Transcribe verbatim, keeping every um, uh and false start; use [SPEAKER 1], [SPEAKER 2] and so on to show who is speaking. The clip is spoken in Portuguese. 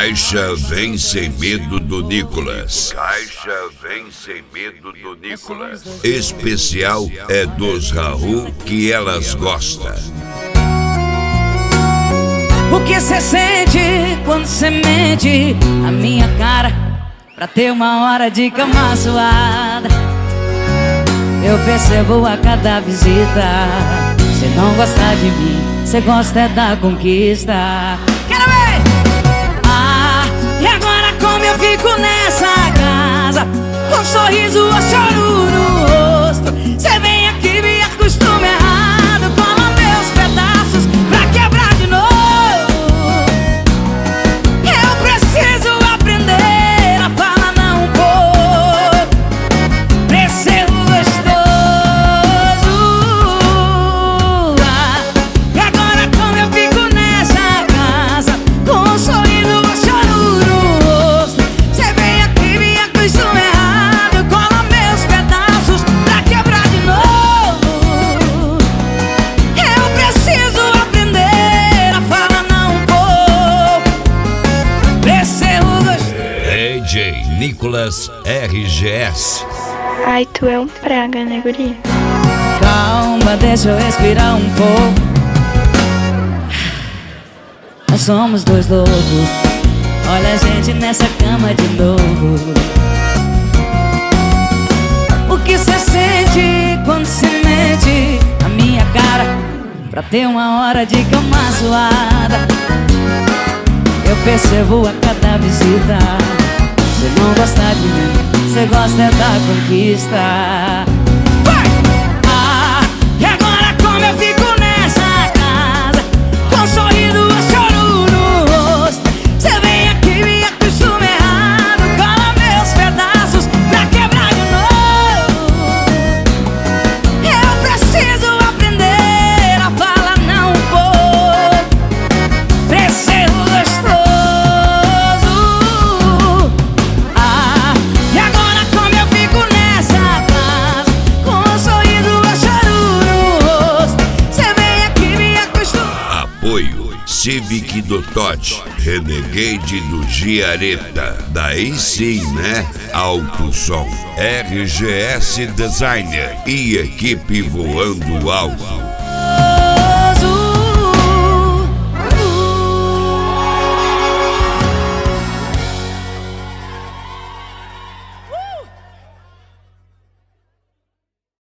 [SPEAKER 1] Caixa Vem Sem Medo do Nicolas. Caixa Vem Sem Medo do Nicolas. Especial é dos Raul que elas gostam.
[SPEAKER 2] O que cê sente quando cê mente a minha cara pra ter uma hora de cama suada? Eu percebo a cada visita. Cê não gosta de mim, cê gosta é da conquista. Quero ver! Ah, e agora como eu fico nessa casa, com um sorriso ou choro no rosto? Cê vem aqui, me acostuma errado, cola meus pedaços pra quebrar de novo. Eu preciso aprender a falar não um pouco, preciso gostoso. Ah, e agora como eu fico nessa casa, com um sorriso ou choro no rosto? Cê vem aqui, me acostuma errado, cola meus pedaços pra quebrar de novo. Eu preciso aprender a falar não um pouco, preciso gostoso.
[SPEAKER 1] D J Nicolas R G S.
[SPEAKER 3] Ai, tu é um praga, né, guri?
[SPEAKER 2] Calma, deixa eu respirar um pouco. Nós somos dois loucos. Olha a gente nessa cama de novo. O que cê sente quando cê mente a minha cara pra ter uma hora de cama suada? Eu percebo a cada visita. Cê não gosta de mim, cê gosta é da conquista. Vai! Ah, e agora como eu fico nessa casa, com um sorriso ou choro no rosto? Cê vem aqui, me acostuma errado, cola meus pedaços pra quebrar de novo. Eu preciso aprender a falar não um pouco, preciso gostoso. Ah, e agora como eu fico nessa casa, com um sorriso ou choro no rosto? Cê vem aqui, me acostuma.
[SPEAKER 1] Apoio Civic do Todd, Renegade do Giareta. Daí sim, né? Alto Som, R G S Designer e equipe voando alto.